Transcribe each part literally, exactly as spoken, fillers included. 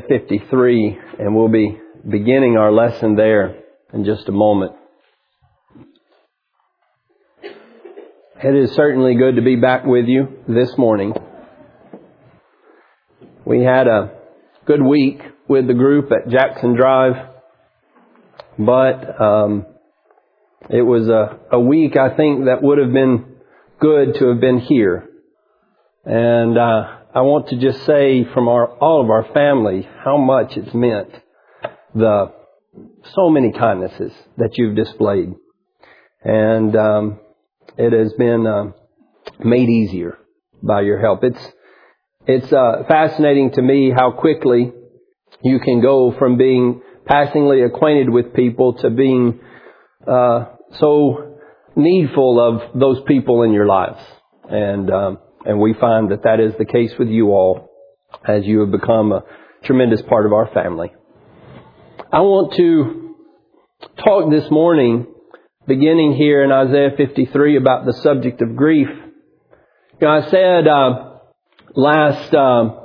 fifty-three, and we'll be beginning our lesson there in just a moment. It is certainly good to be back with you this morning. We had a good week with the group at Jackson Drive, but um, it was a, a week I think that would have been good to have been here. And uh, I want to just say from our all of our family how much it's meant, the so many kindnesses that you've displayed. And um, it has been uh, made easier by your help. It's it's uh, fascinating to me how quickly you can go from being passingly acquainted with people to being uh, so needful of those people in your lives. And um, and we find that that is the case with you all as you have become a tremendous part of our family. I want to talk this morning, beginning here in Isaiah fifty-three, about the subject of grief. You know, I said uh, last uh,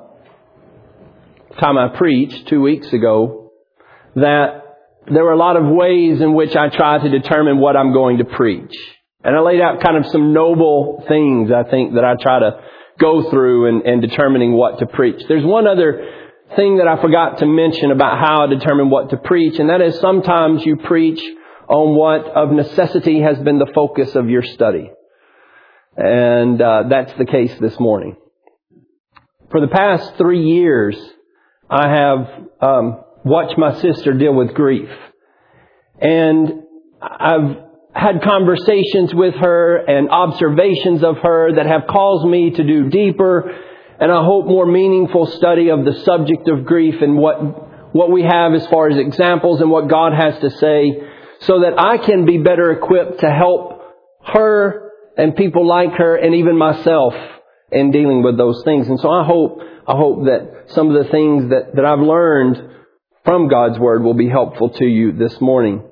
time I preached, two weeks ago, that there were a lot of ways in which I try to determine what I'm going to preach. And I laid out kind of some noble things, I think, that I try to go through in, in determining what to preach. There's one other thing that I forgot to mention about how I determine what to preach, and that is sometimes you preach on what of necessity has been the focus of your study. And uh, that's the case this morning. For the past three years, I have um, watched my sister deal with grief. And I've had conversations with her and observations of her that have caused me to do deeper and I hope more meaningful study of the subject of grief and what what we have as far as examples and what God has to say, so that I can be better equipped to help her and people like her and even myself in dealing with those things. And so I hope I hope that some of the things that, that I've learned from God's Word will be helpful to you this morning.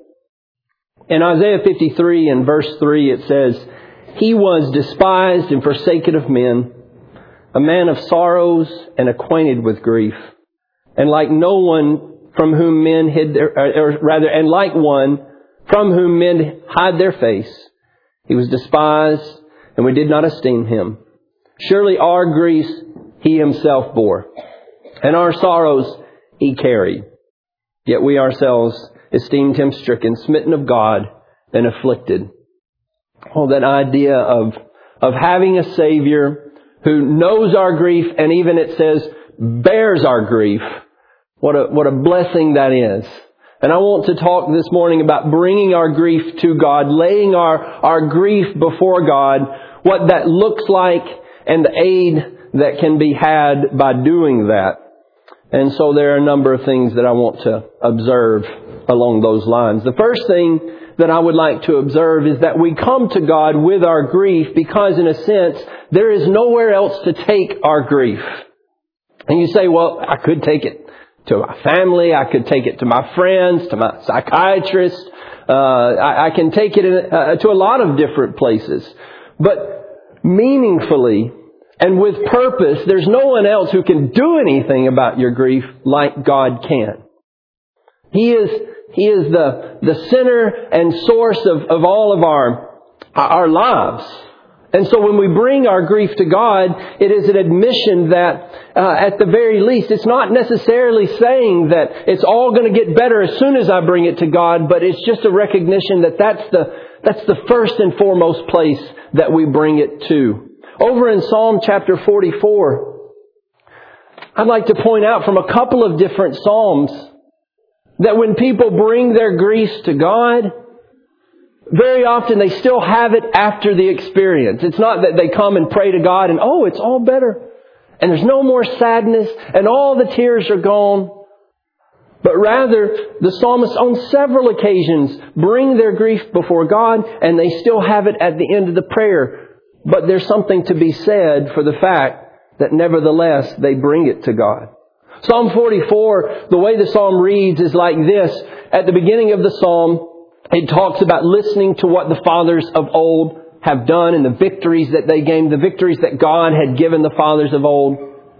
In Isaiah fifty-three and verse three it says, "He was despised and forsaken of men, a man of sorrows and acquainted with grief, and like no one from whom men hid their, or rather, and like one from whom men hide their face. He was despised, and we did not esteem him. Surely our griefs he himself bore, and our sorrows he carried. Yet we ourselves esteemed him stricken, smitten of God, and afflicted." Oh, that idea of of having a Savior who knows our grief, and even it says bears our grief. What a what a blessing that is. And I want to talk this morning about bringing our grief to God, laying our, our grief before God, what that looks like, and the aid that can be had by doing that. And so there are a number of things that I want to observe along those lines. The first thing that I would like to observe is that we come to God with our grief because, in a sense, there is nowhere else to take our grief. And you say, well, I could take it to my family, I could take it to my friends, to my psychiatrist, uh, I, I can take it in, uh, to a lot of different places. But meaningfully and with purpose, there's no one else who can do anything about your grief like God can. He is He is the, the center and source of, of all of our, our lives. And so when we bring our grief to God, it is an admission that uh, at the very least, it's not necessarily saying that it's all going to get better as soon as I bring it to God, but it's just a recognition that that's the, that's the first and foremost place that we bring it to. Over in Psalm chapter forty-four, I'd like to point out from a couple of different Psalms that when people bring their griefs to God, very often they still have it after the experience. It's not that they come and pray to God and, oh, it's all better. And there's no more sadness and all the tears are gone. But rather, the psalmists on several occasions bring their grief before God and they still have it at the end of the prayer. But there's something to be said for the fact that nevertheless they bring it to God. Psalm forty-four, the way the psalm reads is like this. At the beginning of the psalm, it talks about listening to what the fathers of old have done and the victories that they gained, the victories that God had given the fathers of old.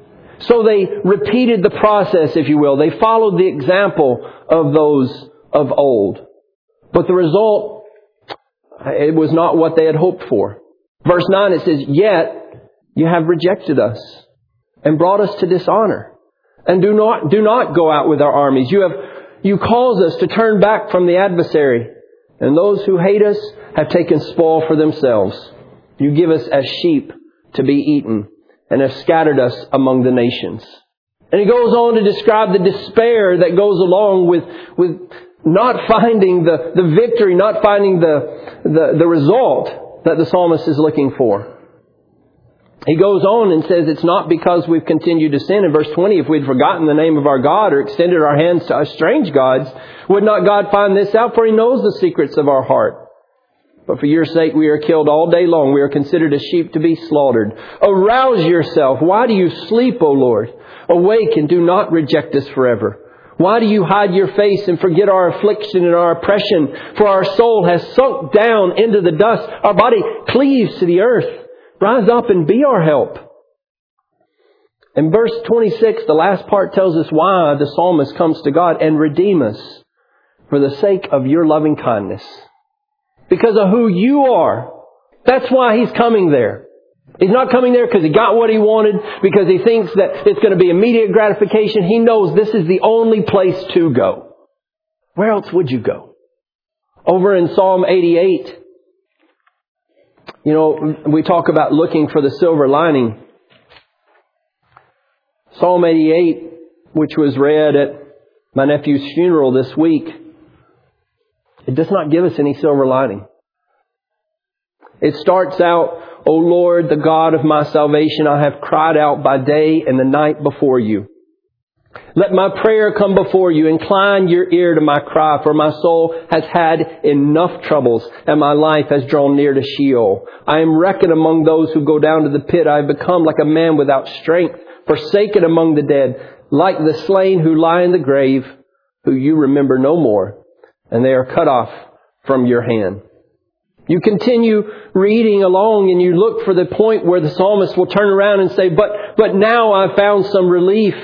So they repeated the process, if you will. They followed the example of those of old. But the result, it was not what they had hoped for. Verse nine, it says, "Yet you have rejected us and brought us to dishonor. And do not, do not go out with our armies. You have, you cause us to turn back from the adversary. And those who hate us have taken spoil for themselves. You give us as sheep to be eaten and have scattered us among the nations." And he goes on to describe the despair that goes along with, with not finding the, the victory, not finding the, the, the result that the psalmist is looking for. He goes on and says it's not because we've continued to sin. In verse twenty, if we'd forgotten the name of our God or extended our hands to strange gods, would not God find this out? For He knows the secrets of our heart. But for your sake we are killed all day long. We are considered as sheep to be slaughtered. Arouse yourself. Why do you sleep, O Lord? Awake and do not reject us forever. Why do you hide your face and forget our affliction and our oppression? For our soul has sunk down into the dust. Our body cleaves to the earth. Rise up and be our help. In verse twenty-six, the last part tells us why the psalmist comes to God: and redeem us for the sake of your loving kindness. Because of who you are. That's why he's coming there. He's not coming there because he got what he wanted, because he thinks that it's going to be immediate gratification. He knows this is the only place to go. Where else would you go? Over in Psalm eighty-eight, you know, we talk about looking for the silver lining. Psalm eighty-eight, which was read at my nephew's funeral this week, it does not give us any silver lining. It starts out, "O Lord, the God of my salvation, I have cried out by day and the night before you. Let my prayer come before you. Incline your ear to my cry, for my soul has had enough troubles, and my life has drawn near to Sheol. I am reckoned among those who go down to the pit. I have become like a man without strength, forsaken among the dead, like the slain who lie in the grave, who you remember no more, and they are cut off from your hand." You continue reading along and you look for the point where the psalmist will turn around and say, but, but now I've found some relief.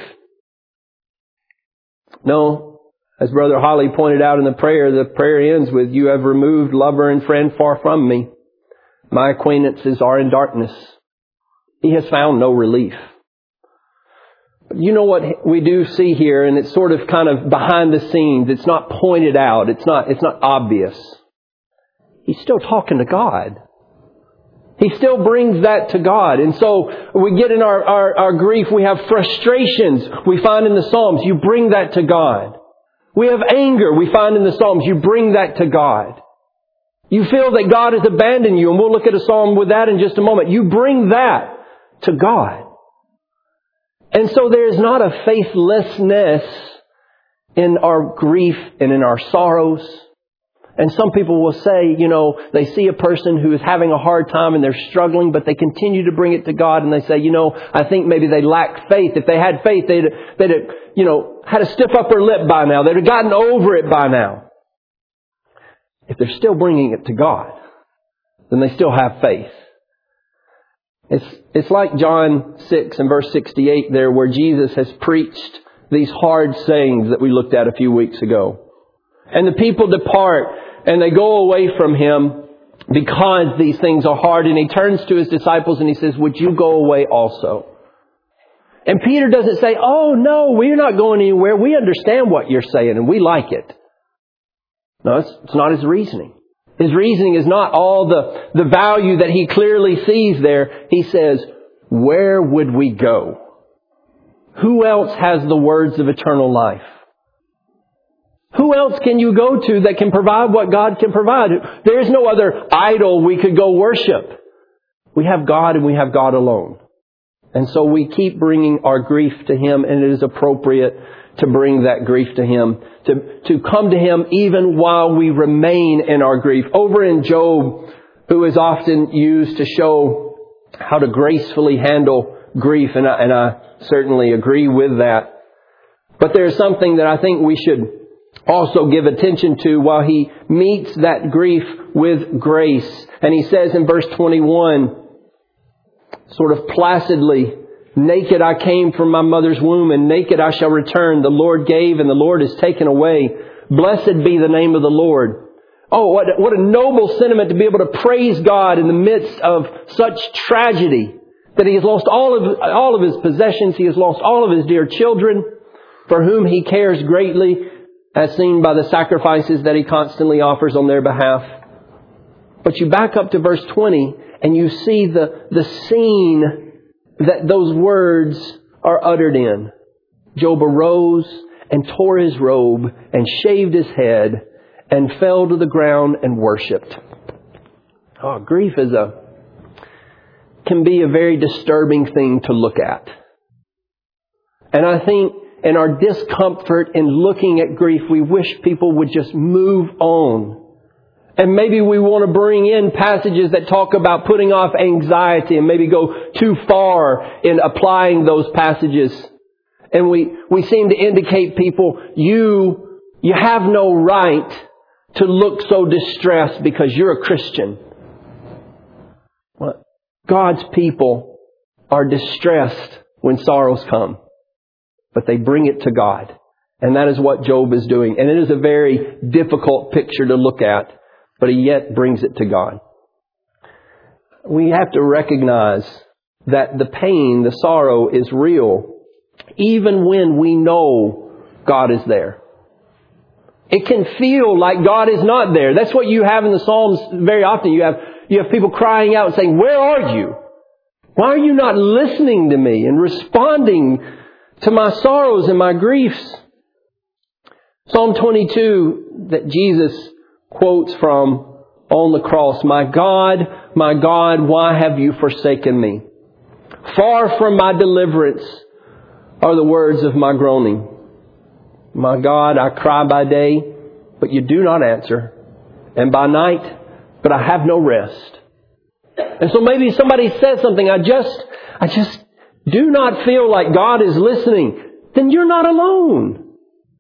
No, as Brother Holly pointed out in the prayer, the prayer ends with, "You have removed lover and friend far from me. My acquaintances are in darkness." He has found no relief. But you know what we do see here, and it's sort of kind of behind the scenes. It's not pointed out. It's not, it's not obvious. He's still talking to God. He still brings that to God. And so we get in our, our, our grief, we have frustrations we find in the Psalms. You bring that to God. We have anger we find in the Psalms. You bring that to God. You feel that God has abandoned you, and we'll look at a psalm with that in just a moment. You bring that to God. And so there is not a faithlessness in our grief and in our sorrows. And some people will say, you know, they see a person who is having a hard time and they're struggling, but they continue to bring it to God, and they say, you know, I think maybe they lack faith. If they had faith, they'd, they'd have, you know, had a stiff upper lip by now. They'd have gotten over it by now. If they're still bringing it to God, then they still have faith. It's, it's like John six and verse sixty-eight there, where Jesus has preached these hard sayings that we looked at a few weeks ago. And the people depart and they go away from Him because these things are hard. And He turns to His disciples and He says, would you go away also? And Peter doesn't say, oh no, we're not going anywhere. We understand what you're saying and we like it. No, it's, it's not His reasoning. His reasoning is not all the, the value that He clearly sees there. He says, where would we go? Who else has the words of eternal life? Who else can you go to that can provide what God can provide? There is no other idol we could go worship. We have God and we have God alone. And so we keep bringing our grief to Him, and it is appropriate to bring that grief to Him. To, to come to Him even while we remain in our grief. Over in Job, who is often used to show how to gracefully handle grief, and I, and I certainly agree with that. But there's something that I think we should also give attention to while he meets that grief with grace. And he says in verse twenty-one, sort of placidly, Naked I came from my mother's womb, and naked I shall return. The Lord gave, and the Lord has taken away. Blessed be the name of the Lord. Oh, what, what a noble sentiment to be able to praise God in the midst of such tragedy. That He has lost all of, all of His possessions. He has lost all of His dear children, for whom He cares greatly, as seen by the sacrifices that He constantly offers on their behalf. But you back up to verse twenty, and you see the, the scene that those words are uttered in. Job arose and tore his robe and shaved his head and fell to the ground and worshipped. Oh, grief is a can be a very disturbing thing to look at. And I think in our discomfort in looking at grief, we wish people would just move on. And maybe we want to bring in passages that talk about putting off anxiety and maybe go too far in applying those passages. And we, we seem to indicate people, you, you have no right to look so distressed because you're a Christian. Well, God's people are distressed when sorrows come, but they bring it to God. And that is what Job is doing. And it is a very difficult picture to look at, but he yet brings it to God. We have to recognize that the pain, the sorrow is real, even when we know God is there. It can feel like God is not there. That's what you have in the Psalms very often. You have, you have people crying out and saying, where are you? Why are you not listening to me and responding to my sorrows and my griefs? Psalm twenty-two that Jesus quotes from on the cross. My God, my God, why have you forsaken me? Far from my deliverance are the words of my groaning. My God, I cry by day, but you do not answer. And by night, but I have no rest. And so maybe somebody says something, I just, I just do not feel like God is listening. Then you're not alone.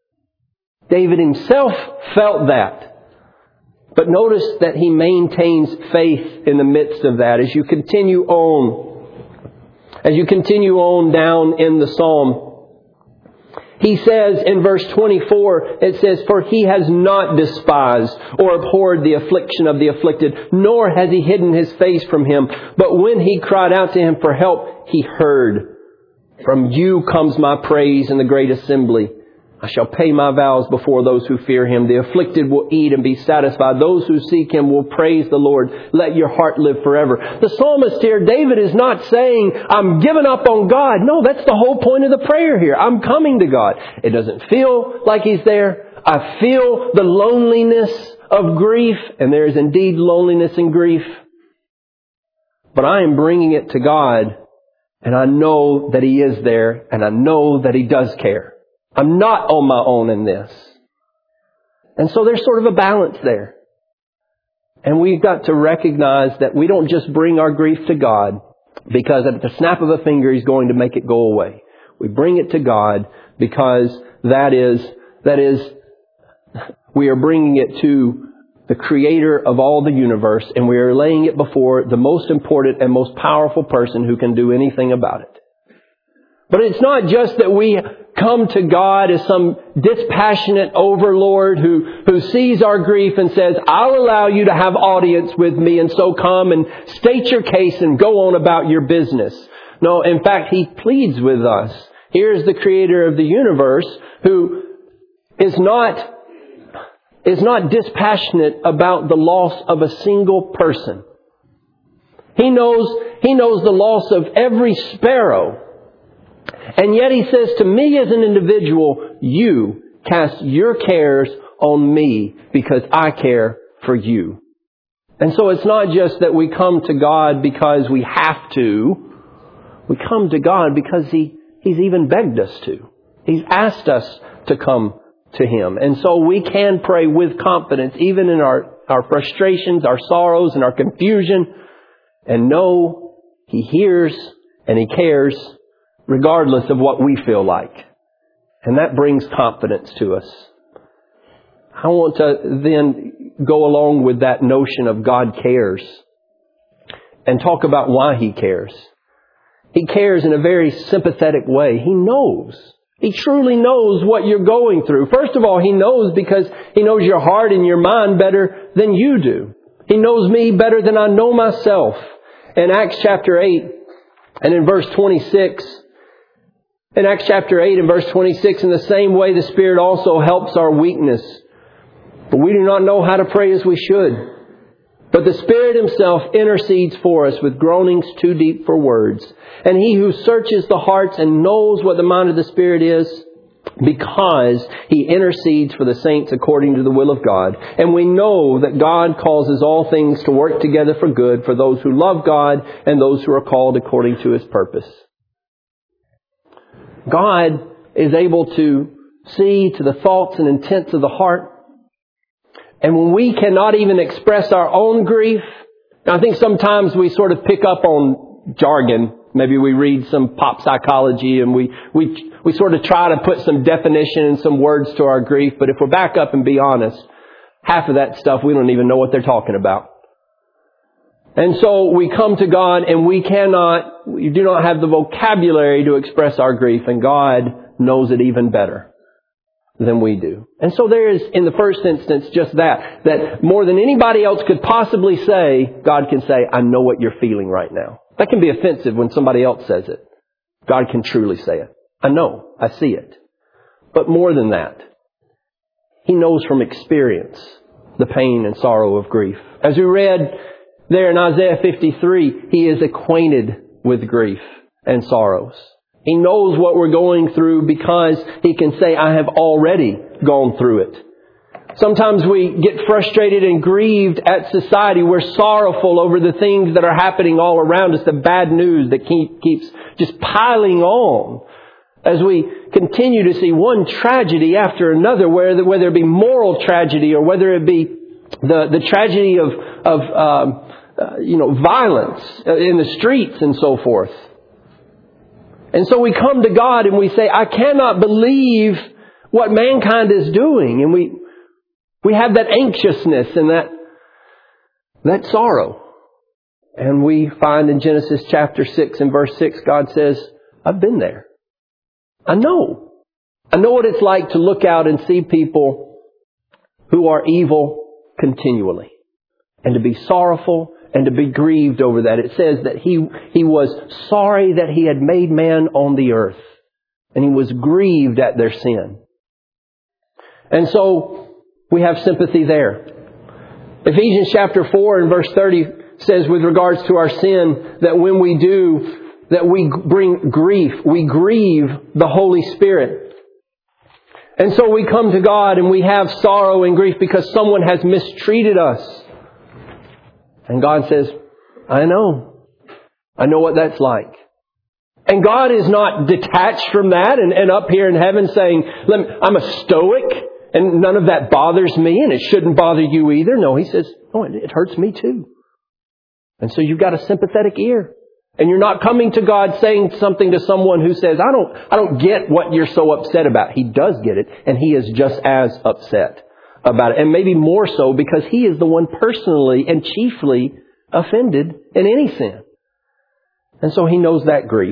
David himself felt that. But notice that he maintains faith in the midst of that. As you continue on, as you continue on down in the Psalm, he says in verse twenty-four, it says, for he has not despised or abhorred the affliction of the afflicted, nor has he hidden his face from him. But when he cried out to him for help, he heard. From you comes my praise in the great assembly. I shall pay my vows before those who fear him. The afflicted will eat and be satisfied. Those who seek him will praise the Lord. Let your heart live forever. The psalmist here, David, is not saying, I'm giving up on God. No, that's the whole point of the prayer here. I'm coming to God. It doesn't feel like he's there. I feel the loneliness of grief. And there is indeed loneliness and grief. But I am bringing it to God. And I know that he is there. And I know that he does care. I'm not on my own in this. And so there's sort of a balance there. And we've got to recognize that we don't just bring our grief to God because at the snap of a finger He's going to make it go away. We bring it to God because that is, that is, we are bringing it to the Creator of all the universe, and we are laying it before the most important and most powerful person who can do anything about it. But it's not just that we come to God as some dispassionate overlord who, who sees our grief and says, I'll allow you to have audience with me, and so come and state your case and go on about your business. No, in fact, He pleads with us. Here's the Creator of the universe who is not, is not dispassionate about the loss of a single person. He knows, He knows the loss of every sparrow. And yet He says to me as an individual, you cast your cares on me because I care for you. And so it's not just that we come to God because we have to. We come to God because He, He's even begged us to. He's asked us to come to Him. And so we can pray with confidence, even in our, our frustrations, our sorrows, and our confusion, and know He hears and He cares regardless of what we feel like. And that brings confidence to us. I want to then go along with that notion of God cares and talk about why He cares. He cares in a very sympathetic way. He knows. He truly knows what you're going through. First of all, He knows because He knows your heart and your mind better than you do. He knows me better than I know myself. In Acts chapter eight and in verse twenty-six, in Acts chapter eight and verse twenty-six, in the same way the Spirit also helps our weakness. But we do not know how to pray as we should. But the Spirit Himself intercedes for us with groanings too deep for words. And He who searches the hearts and knows what the mind of the Spirit is, because He intercedes for the saints according to the will of God. And we know that God causes all things to work together for good for those who love God and those who are called according to His purpose. God is able to see to the thoughts and intents of the heart. And when we cannot even express our own grief, I think sometimes we sort of pick up on jargon. Maybe we read some pop psychology and we, we, we sort of try to put some definition and some words to our grief. But if we're back up and be honest, half of that stuff we don't even know what they're talking about. And so we come to God and we cannot, we do not have the vocabulary to express our grief, and God knows it even better than we do. And so there is, in the first instance, just that, that more than anybody else could possibly say, God can say, I know what you're feeling right now. That can be offensive when somebody else says it. God can truly say it. I know, I see it. But more than that, He knows from experience the pain and sorrow of grief. As we read there in Isaiah fifty-three, He is acquainted with grief and sorrows. He knows what we're going through because He can say, I have already gone through it. Sometimes we get frustrated and grieved at society. We're sorrowful over the things that are happening all around us, the bad news that keep, keeps just piling on. As we continue to see one tragedy after another, whether, whether it be moral tragedy or whether it be the, the tragedy of, of um, uh, you know, violence in the streets and so forth. And so we come to God and we say, I cannot believe what mankind is doing. And we we have that anxiousness and that that sorrow. And we find in Genesis chapter six and verse six, God says, I've been there. I know. I know what it's like to look out and see people who are evil continually. And to be sorrowful and to be grieved over that. It says that he, he was sorry that He had made man on the earth. And He was grieved at their sin. And so we have sympathy there. Ephesians chapter four and verse thirty says with regards to our sin that when we do, that we bring grief, we grieve the Holy Spirit. And so we come to God and we have sorrow and grief because someone has mistreated us. And God says, I know. I know what that's like. And God is not detached from that and, and up here in heaven saying, Let me, I'm a stoic and none of that bothers me and it shouldn't bother you either. No, He says, oh, it, it hurts me too. And so you've got a sympathetic ear. And you're not coming to God saying something to someone who says, I don't, I don't get what you're so upset about. He does get it, and He is just as upset about it. And maybe more so because He is the one personally and chiefly offended in any sin. And so He knows that grief.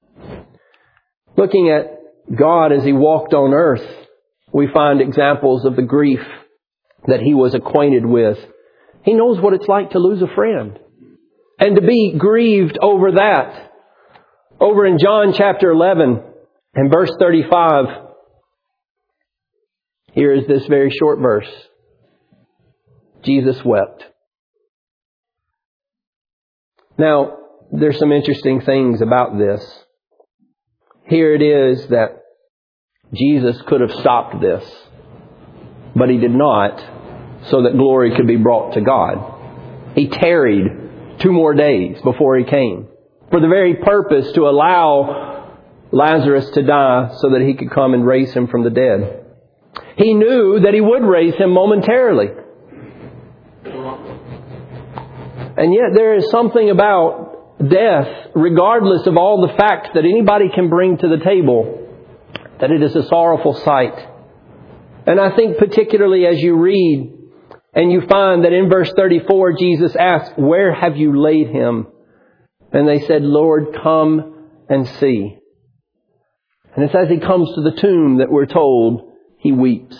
Looking at God as He walked on earth, we find examples of the grief that He was acquainted with. He knows what it's like to lose a friend. And to be grieved over that. Over in John chapter eleven and verse thirty-five, here is this very short verse. Jesus wept. Now, there's some interesting things about this. Here it is that Jesus could have stopped this, but He did not, so that glory could be brought to God. He tarried two more days before He came, for the very purpose to allow Lazarus to die so that He could come and raise him from the dead. He knew that He would raise him momentarily. And yet there is something about death, regardless of all the facts that anybody can bring to the table, that it is a sorrowful sight. And I think particularly as you read and you find that in verse thirty-four, Jesus asked, where have you laid Him? And they said, Lord, come and see. And it's as he comes to the tomb that we're told he weeps.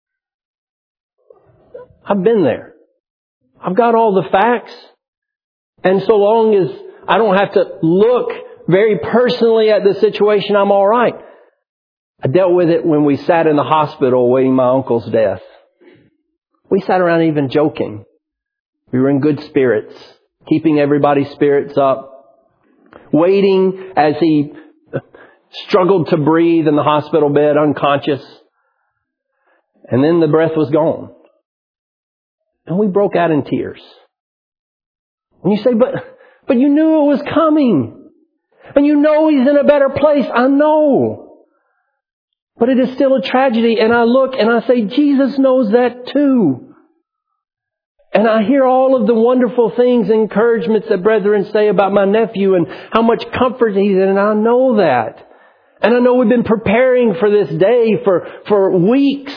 I've been there. I've got all the facts. And so long as I don't have to look very personally at the situation, I'm all right. I dealt with it when we sat in the hospital awaiting my uncle's death. We sat around even joking. We were in good spirits, keeping everybody's spirits up, waiting as he struggled to breathe in the hospital bed, unconscious. And then the breath was gone. And we broke out in tears. And you say, but, but you knew it was coming. And you know he's in a better place. I know. But it is still a tragedy. And I look and I say, Jesus knows that too. And I hear all of the wonderful things and encouragements that brethren say about my nephew and how much comfort he's in. And I know that. And I know we've been preparing for this day for, for weeks.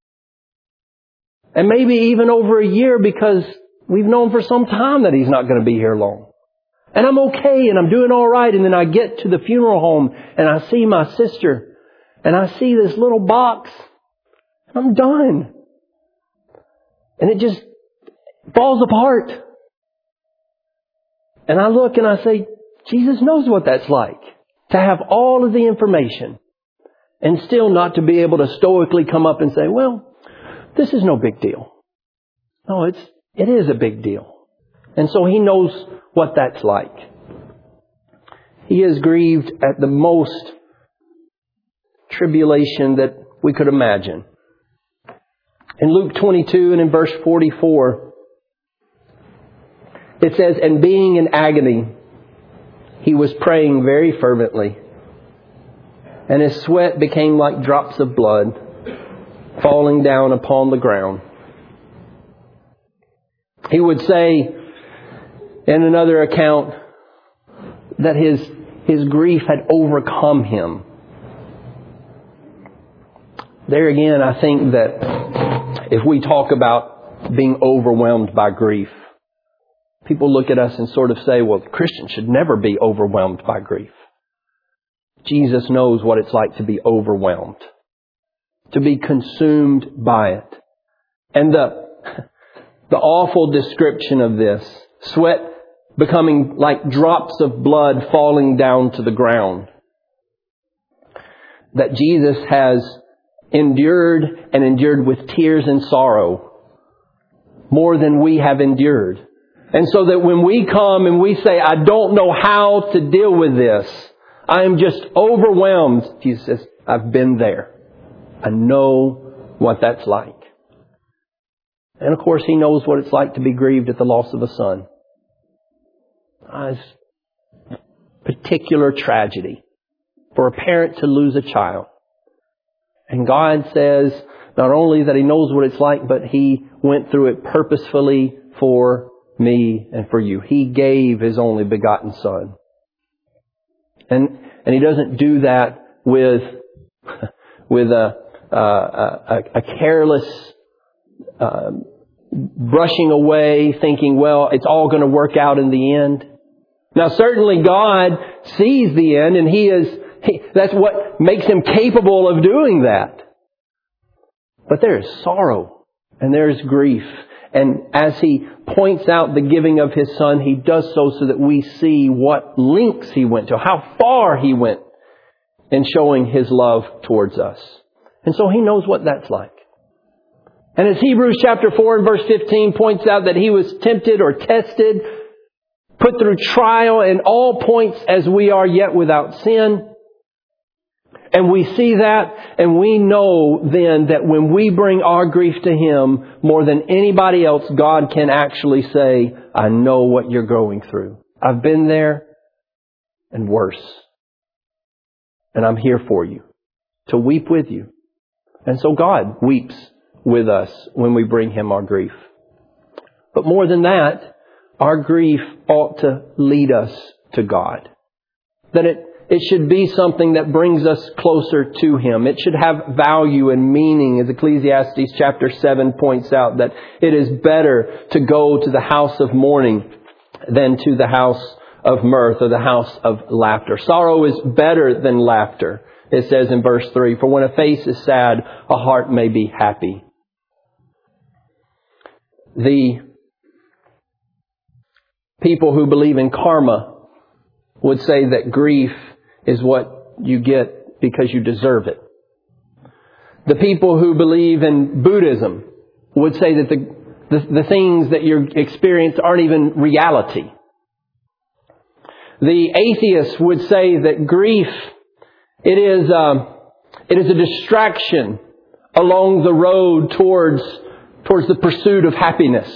And maybe even over a year, because we've known for some time that he's not going to be here long. And I'm okay and I'm doing all right. And then I get to the funeral home and I see my sister and I see this little box. And I'm done. And it just falls apart. And I look and I say, Jesus knows what that's like. To have all of the information and still not to be able to stoically come up and say, well, this is no big deal. No, it's, it is a big deal. And so he knows what that's like. He is grieved at the most tribulation that we could imagine. In Luke twenty-two and in verse forty-four, it says, and being in agony, he was praying very fervently, and his sweat became like drops of blood falling down upon the ground. He would say in another account that his, his grief had overcome him. There again, I think that if we talk about being overwhelmed by grief, people look at us and sort of say, well, Christians should never be overwhelmed by grief. Jesus knows what it's like to be overwhelmed, to be consumed by it. And the, the awful description of this, sweat becoming like drops of blood falling down to the ground, that Jesus has endured and endured with tears and sorrow more than we have endured. And so that when we come and we say, I don't know how to deal with this, I am just overwhelmed, Jesus says, I've been there. I know what that's like. And of course, he knows what it's like to be grieved at the loss of a son. It's a particular tragedy for a parent to lose a child. And God says not only that he knows what it's like, but he went through it purposefully for me and for you. He gave his only begotten son. And, and he doesn't do that with, with a, a, a, a careless, uh, brushing away, thinking, well, it's all going to work out in the end. Now, certainly God sees the end, and He is, he, that's what makes Him capable of doing that. But there is sorrow, and there is grief. And as He points out the giving of His Son, He does so so that we see what lengths He went to, how far He went in showing His love towards us. And so He knows what that's like. And as Hebrews chapter four and verse fifteen points out that He was tempted or tested, put through trial in all points as we are, yet without sin. And we see that, and we know then that when we bring our grief to Him, more than anybody else, God can actually say, I know what you're going through. I've been there and worse. And I'm here for you, to weep with you. And so God weeps with us when we bring Him our grief. But more than that, our grief ought to lead us to God. That it, it should be something that brings us closer to Him. It should have value and meaning, as Ecclesiastes chapter seven points out, that it is better to go to the house of mourning than to the house of mirth or the house of laughter. Sorrow is better than laughter. It says in verse three, for when a face is sad, a heart may be happy. The people who believe in karma would say that grief is what you get because you deserve it. The people who believe in Buddhism would say that the, the, the things that you experience aren't even reality. The atheists would say that grief, it is, um, it is a distraction along the road towards, towards the pursuit of happiness.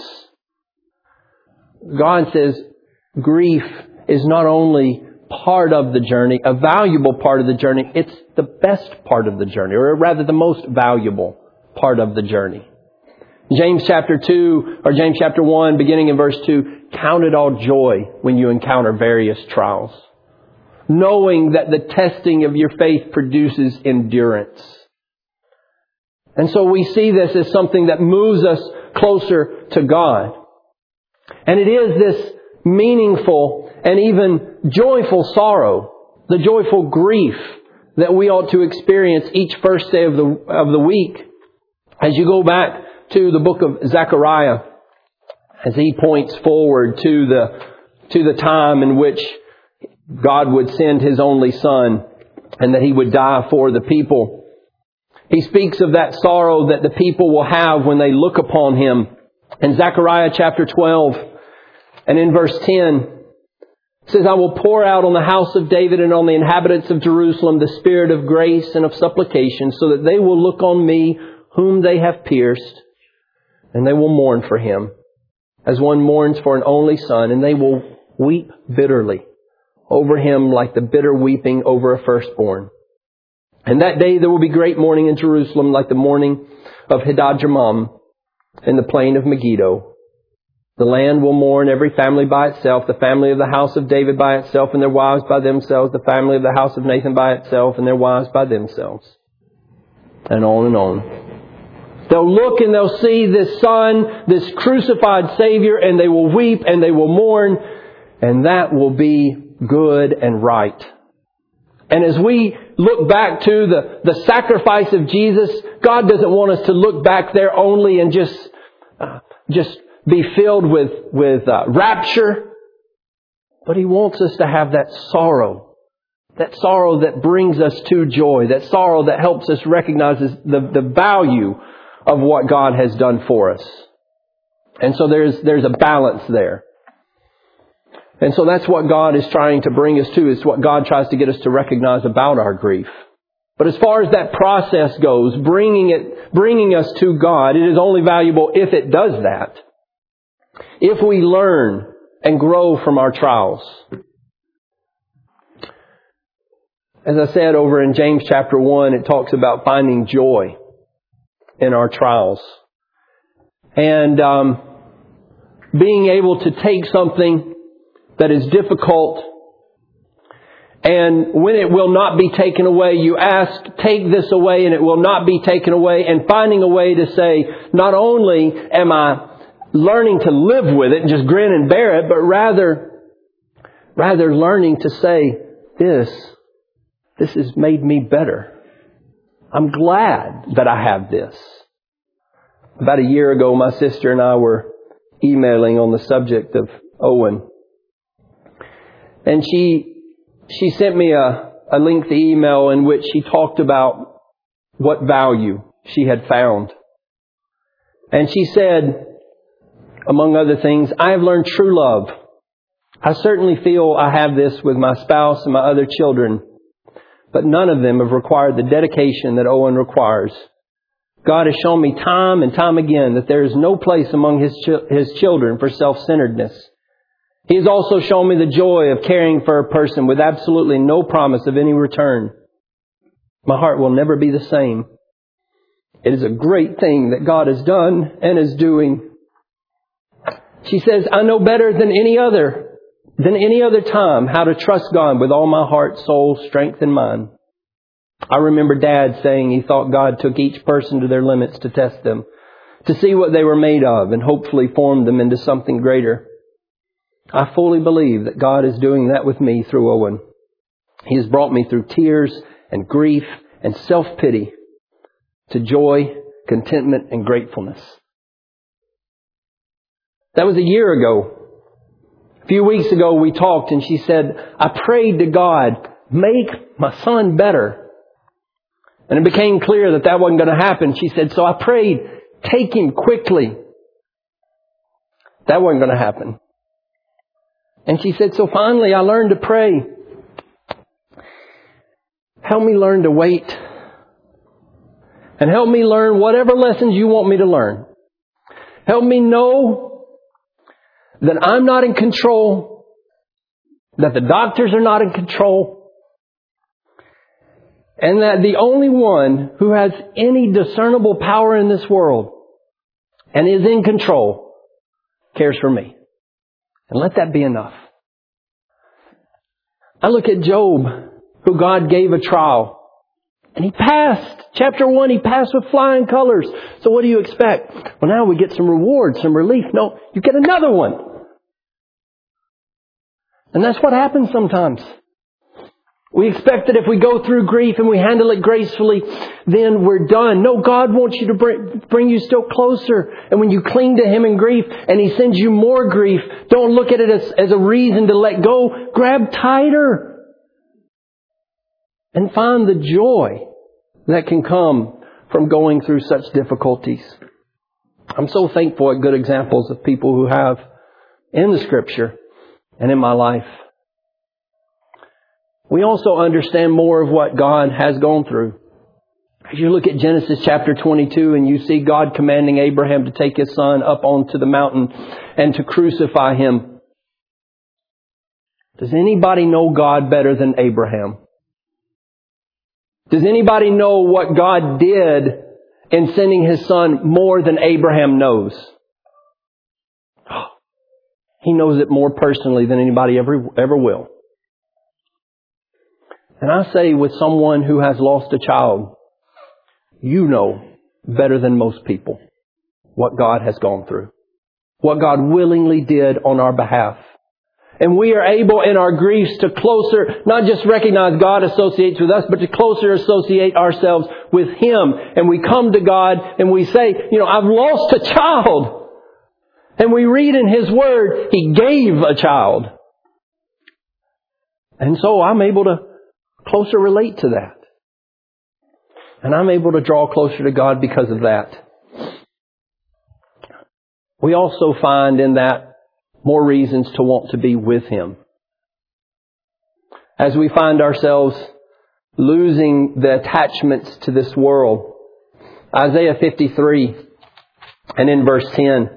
God says grief is not only part of the journey, a valuable part of the journey, it's the best part of the journey, or rather the most valuable part of the journey. James chapter two, or James chapter one, beginning in verse two, count it all joy when you encounter various trials, knowing that the testing of your faith produces endurance. And so we see this as something that moves us closer to God. And it is this meaningful and even joyful sorrow, the joyful grief that we ought to experience each first day of the of the week. As you go back to the book of Zechariah, as he points forward to the to the time in which God would send His only Son and that He would die for the people. He speaks of that sorrow that the people will have when they look upon Him. In Zechariah chapter twelve and in verse ten, it says, I will pour out on the house of David and on the inhabitants of Jerusalem the spirit of grace and of supplication, so that they will look on me whom they have pierced, and they will mourn for him, as one mourns for an only son, and they will weep bitterly over him like the bitter weeping over a firstborn. And that day there will be great mourning in Jerusalem, like the mourning of Hadad-Jermam in the plain of Megiddo. The land will mourn, every family by itself, the family of the house of David by itself and their wives by themselves, the family of the house of Nathan by itself and their wives by themselves. And on and on. They'll look and they'll see this Son, this crucified Savior, and they will weep and they will mourn, and that will be good and right. And as we look back to the, the sacrifice of Jesus, God doesn't want us to look back there only and just, uh, just be filled with, with uh, rapture. But He wants us to have that sorrow. That sorrow that brings us to joy. That sorrow that helps us recognize the, the value of what God has done for us. And so there's, there's a balance there. And so that's what God is trying to bring us to. It's what God tries to get us to recognize about our grief. But as far as that process goes, bringing it, bringing us to God, it is only valuable if it does that. If we learn and grow from our trials. As I said over in James chapter one, it talks about finding joy in our trials. And um, being able to take something that is difficult, and when it will not be taken away, you ask, take this away, and it will not be taken away, and finding a way to say, not only am I learning to live with it and just grin and bear it, but rather, rather learning to say, this, this has made me better. I'm glad that I have this. About a year ago, my sister and I were emailing on the subject of Owen. And she, she sent me a, a lengthy email in which she talked about what value she had found. And she said, among other things, I have learned true love. I certainly feel I have this with my spouse and my other children, but none of them have required the dedication that Owen requires. God has shown me time and time again that there is no place among His, ch- his children for self-centeredness. He has also shown me the joy of caring for a person with absolutely no promise of any return. My heart will never be the same. It is a great thing that God has done and is doing. She says, I know better than any other, than any other time how to trust God with all my heart, soul, strength, and mind. I remember Dad saying he thought God took each person to their limits to test them, to see what they were made of and hopefully form them into something greater. I fully believe that God is doing that with me through Owen. He has brought me through tears and grief and self-pity to joy, contentment, and gratefulness. That was a year ago. A few weeks ago we talked and she said, I prayed to God, make my son better. And it became clear that that wasn't going to happen. She said, so I prayed, take him quickly. That wasn't going to happen. And she said, so finally I learned to pray. Help me learn to wait. And help me learn whatever lessons you want me to learn. Help me know that I'm not in control, that the doctors are not in control, and that the only one who has any discernible power in this world and is in control cares for me. And let that be enough. I look at Job, who God gave a trial. And he passed. Chapter one, he passed with flying colors. So what do you expect? Well, now we get some reward, some relief. No, you get another one. And that's what happens sometimes. We expect that if we go through grief and we handle it gracefully, then we're done. No, God wants you to bring, bring you still closer. And when you cling to Him in grief and He sends you more grief, don't look at it as, as a reason to let go. Grab tighter. And find the joy that can come from going through such difficulties. I'm so thankful at good examples of people who have in the Scripture and in my life. We also understand more of what God has gone through. As you look at Genesis chapter twenty-two and you see God commanding Abraham to take his son up onto the mountain and to crucify him. Does anybody know God better than Abraham? Does anybody know what God did in sending His son more than Abraham knows? He knows it more personally than anybody ever, ever will. And I say with someone who has lost a child, you know better than most people what God has gone through. What God willingly did on our behalf. And we are able in our griefs to closer, not just recognize God associates with us, but to closer associate ourselves with Him. And we come to God and we say, you know, I've lost a child. And we read in His Word, He gave a child. And so I'm able to closer relate to that. And I'm able to draw closer to God because of that. We also find in that more reasons to want to be with Him. As we find ourselves losing the attachments to this world. Isaiah fifty-three and in verse ten.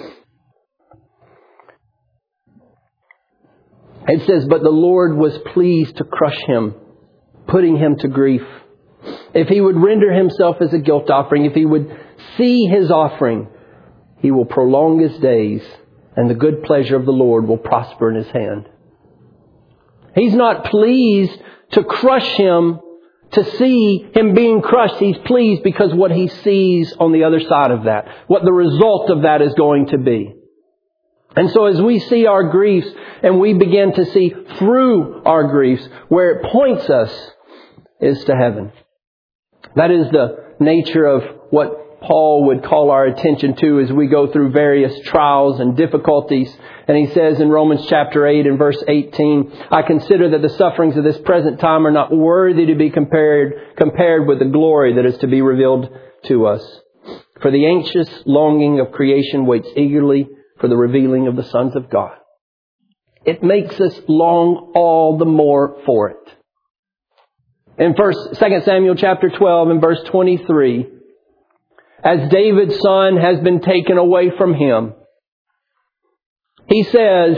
It says, but the Lord was pleased to crush him, putting him to grief. If He would render Himself as a guilt offering, if He would see His offering, He will prolong His days. And the good pleasure of the Lord will prosper in His hand. He's not pleased to crush him, to see him being crushed. He's pleased because what He sees on the other side of that, what the result of that is going to be. And so as we see our griefs and we begin to see through our griefs, where it points us is to heaven. That is the nature of what Paul would call our attention to as we go through various trials and difficulties. And he says in Romans chapter eight and verse eighteen, I consider that the sufferings of this present time are not worthy to be compared, compared with the glory that is to be revealed to us. For the anxious longing of creation waits eagerly for the revealing of the sons of God. It makes us long all the more for it. In first, Second Samuel chapter twelve and verse twenty-three, as David's son has been taken away from him, he says,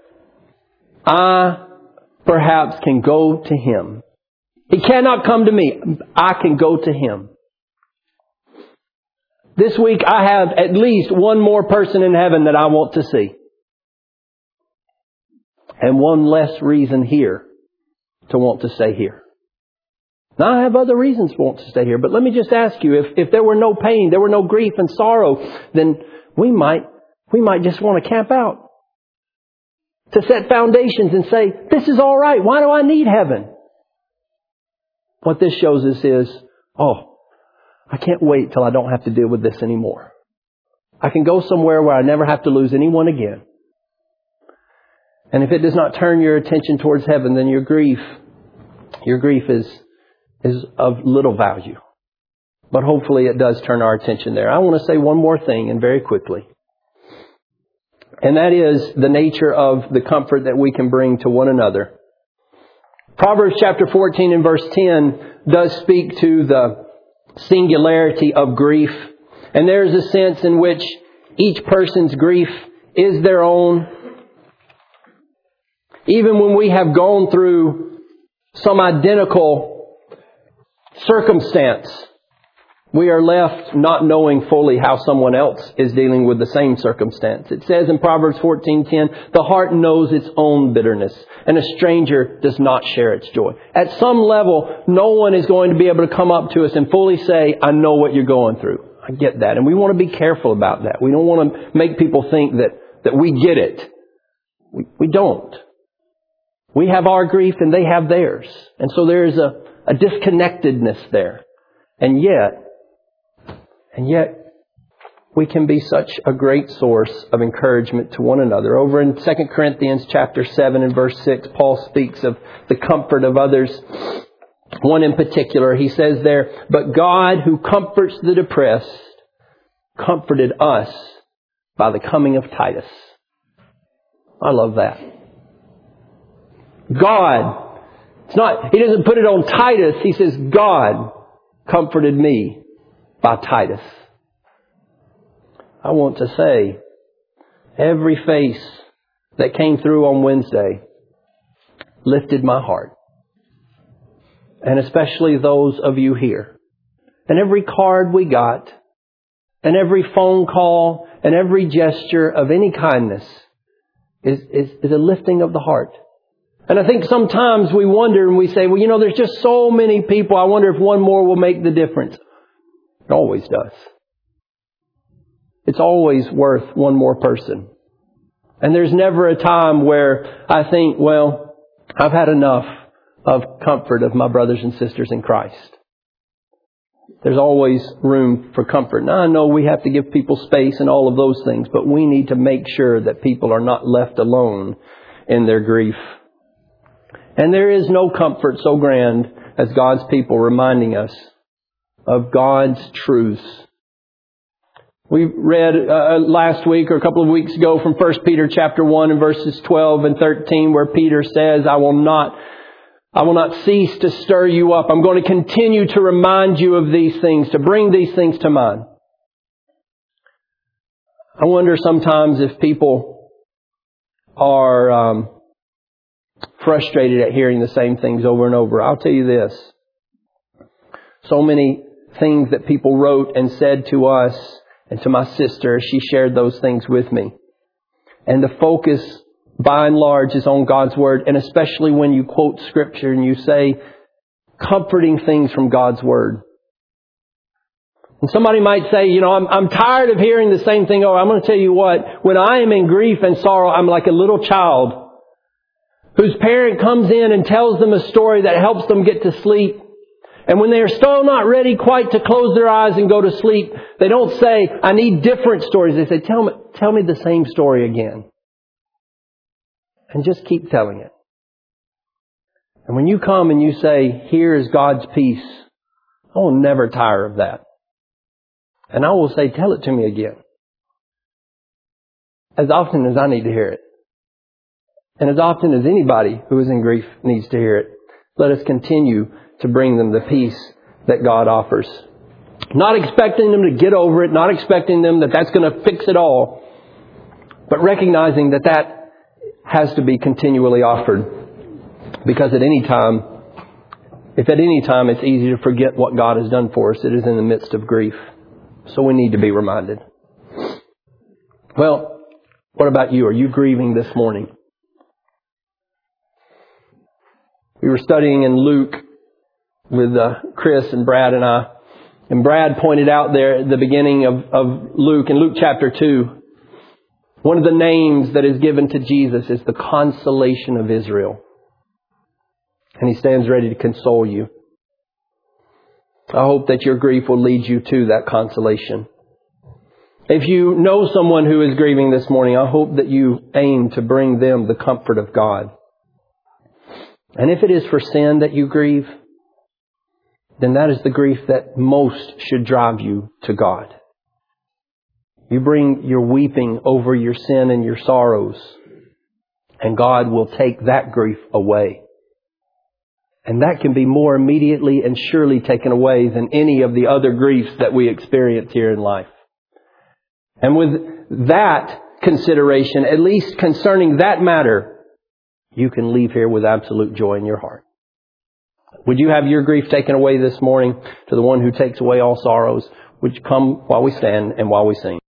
I perhaps can go to him. He cannot come to me. I can go to him. This week I have at least one more person in heaven that I want to see. And one less reason here to want to stay here. Now, I have other reasons to want to stay here, but let me just ask you, if, if there were no pain, there were no grief and sorrow, then we might, we might just want to camp out. to set foundations and say, this is all right. Why do I need heaven? What this shows us is, oh, I can't wait till I don't have to deal with this anymore. I can go somewhere where I never have to lose anyone again. And if it does not turn your attention towards heaven, then your grief, your grief is, is of little value. But hopefully it does turn our attention there. I want to say one more thing, and very quickly. And that is the nature of the comfort that we can bring to one another. Proverbs chapter fourteen and verse ten does speak to the singularity of grief. And there is a sense in which each person's grief is their own. Even when we have gone through some identical circumstance, we are left not knowing fully how someone else is dealing with the same circumstance. It says in Proverbs fourteen ten, the heart knows its own bitterness, and a stranger does not share its joy. At some level, no one is going to be able to come up to us and fully say, I know what you're going through. I get that. And we want to be careful about that. We don't want to make people think that, that we get it. We, we don't. We have our grief and they have theirs. And so there is a, a disconnectedness there. And yet, and yet, we can be such a great source of encouragement to one another. Over in Second Corinthians chapter seven and verse six, Paul speaks of the comfort of others. One in particular, he says there, but God who comforts the depressed comforted us by the coming of Titus. I love that. God, it's not, he doesn't put it on Titus. He says, God comforted me by Titus. I want to say, every face that came through on Wednesday lifted my heart. And especially those of you here. And every card we got, and every phone call, and every gesture of any kindness is, is, is a lifting of the heart. And I think sometimes we wonder and we say, well, you know, there's just so many people. I wonder if one more will make the difference. It always does. It's always worth one more person. And there's never a time where I think, well, I've had enough of comfort of my brothers and sisters in Christ. There's always room for comfort. Now I know we have to give people space and all of those things, but we need to make sure that people are not left alone in their grief. And there is no comfort so grand as God's people reminding us of God's truths. We read uh, last week or a couple of weeks ago from First Peter chapter one and verses twelve and thirteen, where Peter says, I will not I will not cease to stir you up. I'm going to continue to remind you of these things, to bring these things to mind. I wonder sometimes if people are um, frustrated at hearing the same things over and over. I'll tell you this. So many things that people wrote and said to us and to my sister, she shared those things with me. And the focus by and large is on God's Word, and especially when you quote Scripture and you say comforting things from God's Word. And somebody might say, you know, I'm, I'm tired of hearing the same thing. Oh, I'm going to tell you what, when I am in grief and sorrow, I'm like a little child whose parent comes in and tells them a story that helps them get to sleep. And when they are still not ready quite to close their eyes and go to sleep, they don't say, I need different stories. They say, tell me, tell me the same story again. And just keep telling it. And when you come and you say, here is God's peace, I will never tire of that. And I will say, tell it to me again. As often as I need to hear it. And as often as anybody who is in grief needs to hear it. Let us continue to bring them the peace that God offers. Not expecting them to get over it. Not expecting them that that's going to fix it all. But recognizing that that has to be continually offered. Because at any time, if at any time it's easy to forget what God has done for us, it is in the midst of grief. So we need to be reminded. Well, what about you? Are you grieving this morning? We were studying in Luke with uh, Chris and Brad and I. And Brad pointed out there at the beginning of, of Luke, in Luke chapter two, One of the names that is given to Jesus is the consolation of Israel. And He stands ready to console you. I hope that your grief will lead you to that consolation. If you know someone who is grieving this morning, I hope that you aim to bring them the comfort of God. And if it is for sin that you grieve, then that is the grief that most should drive you to God. You bring your weeping over your sin and your sorrows, and God will take that grief away. And that can be more immediately and surely taken away than any of the other griefs that we experience here in life. And with that consideration, at least concerning that matter, you can leave here with absolute joy in your heart. Would you have your grief taken away this morning to the one who takes away all sorrows? Would you come while we stand and while we sing?